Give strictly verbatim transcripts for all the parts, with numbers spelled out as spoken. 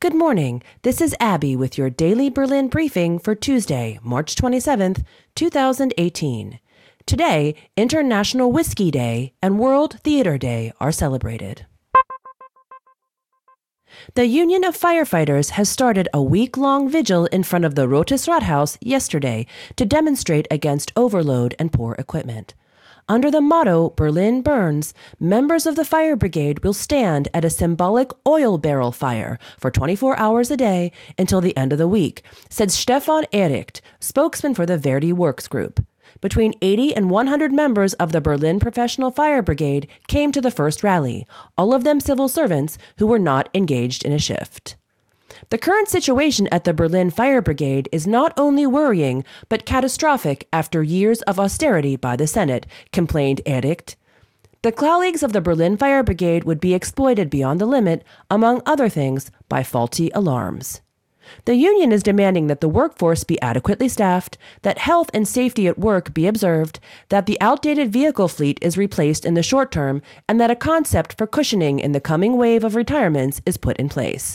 Good morning. This is Abby with your daily Berlin briefing for Tuesday, March twenty-seventh, two thousand eighteen. Today, International Whiskey Day and World Theater Day are celebrated. The Union of Firefighters has started a week-long vigil in front of the Rotes Rathaus yesterday to demonstrate against overload and poor equipment. Under the motto, Berlin Burns, members of the fire brigade will stand at a symbolic oil barrel fire for twenty-four hours a day until the end of the week, said Stefan Ericht, spokesman for the Verdi Works Group. Between eighty and one hundred members of the Berlin Professional Fire Brigade came to the first rally, all of them civil servants who were not engaged in a shift. The current situation at the Berlin Fire Brigade is not only worrying, but catastrophic after years of austerity by the Senate, complained Ericht. The colleagues of the Berlin Fire Brigade would be exploited beyond the limit, among other things, by faulty alarms. The union is demanding that the workforce be adequately staffed, that health and safety at work be observed, that the outdated vehicle fleet is replaced in the short term, and that a concept for cushioning in the coming wave of retirements is put in place.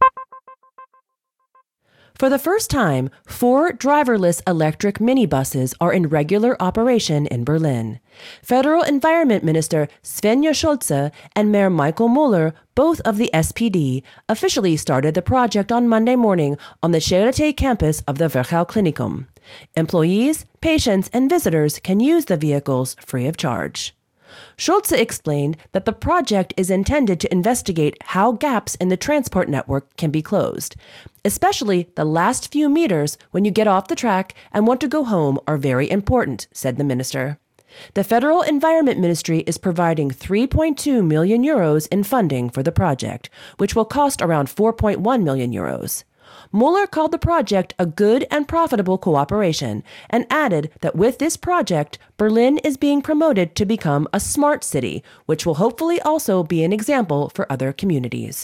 For the first time, four driverless electric minibuses are in regular operation in Berlin. Federal Environment Minister Svenja Schulze and Mayor Michael Müller, both of the S P D, officially started the project on Monday morning on the Charité campus of the Virchow Klinikum. Employees, patients, and visitors can use the vehicles free of charge. Schulze explained that the project is intended to investigate how gaps in the transport network can be closed. Especially the last few meters when you get off the track and want to go home are very important, said the minister. The Federal Environment Ministry is providing three point two million euros in funding for the project, which will cost around four point one million euros. Mueller called the project a good and profitable cooperation and added that with this project, Berlin is being promoted to become a smart city, which will hopefully also be an example for other communities.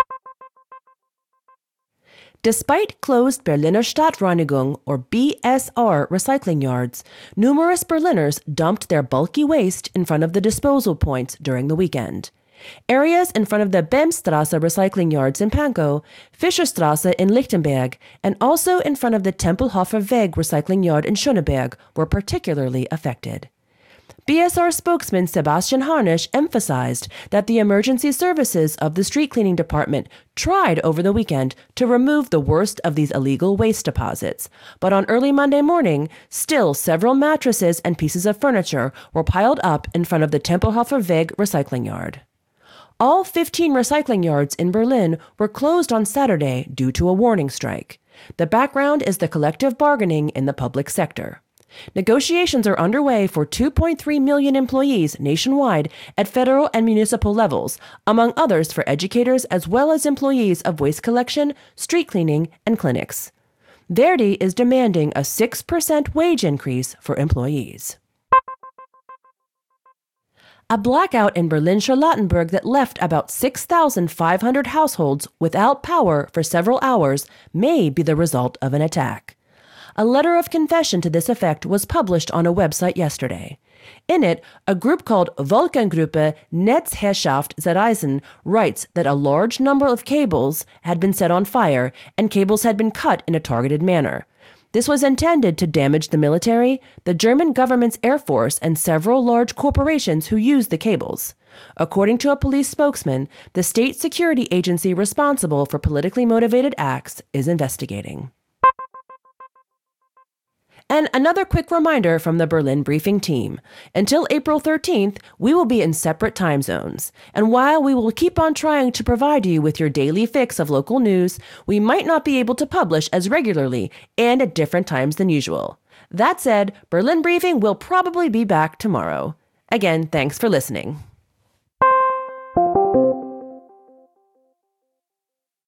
Despite closed Berliner Stadtreinigung, or B S R, recycling yards, numerous Berliners dumped their bulky waste in front of the disposal points during the weekend. Areas in front of the Bemstrasse recycling yards in Pankow, Fischerstrasse in Lichtenberg, and also in front of the Tempelhofer Weg recycling yard in Schöneberg were particularly affected. B S R spokesman Sebastian Harnisch emphasized that the emergency services of the street cleaning department tried over the weekend to remove the worst of these illegal waste deposits, but on early Monday morning, still several mattresses and pieces of furniture were piled up in front of the Tempelhofer Weg recycling yard. All fifteen recycling yards in Berlin were closed on Saturday due to a warning strike. The background is the collective bargaining in the public sector. Negotiations are underway for two point three million employees nationwide at federal and municipal levels, among others for educators as well as employees of waste collection, street cleaning, and clinics. Verdi is demanding a six percent wage increase for employees. A blackout in Berlin-Charlottenburg that left about six thousand five hundred households without power for several hours may be the result of an attack. A letter of confession to this effect was published on a website yesterday. In it, a group called Wolkengruppe Netzherrschaft Zerreißen writes that a large number of cables had been set on fire and cables had been cut in a targeted manner. This was intended to damage the military, the German government's air force, and several large corporations who use the cables. According to a police spokesman, the state security agency responsible for politically motivated acts is investigating. And another quick reminder from the Berlin Briefing team. Until April thirteenth, we will be in separate time zones. And while we will keep on trying to provide you with your daily fix of local news, we might not be able to publish as regularly and at different times than usual. That said, Berlin Briefing will probably be back tomorrow. Again, thanks for listening.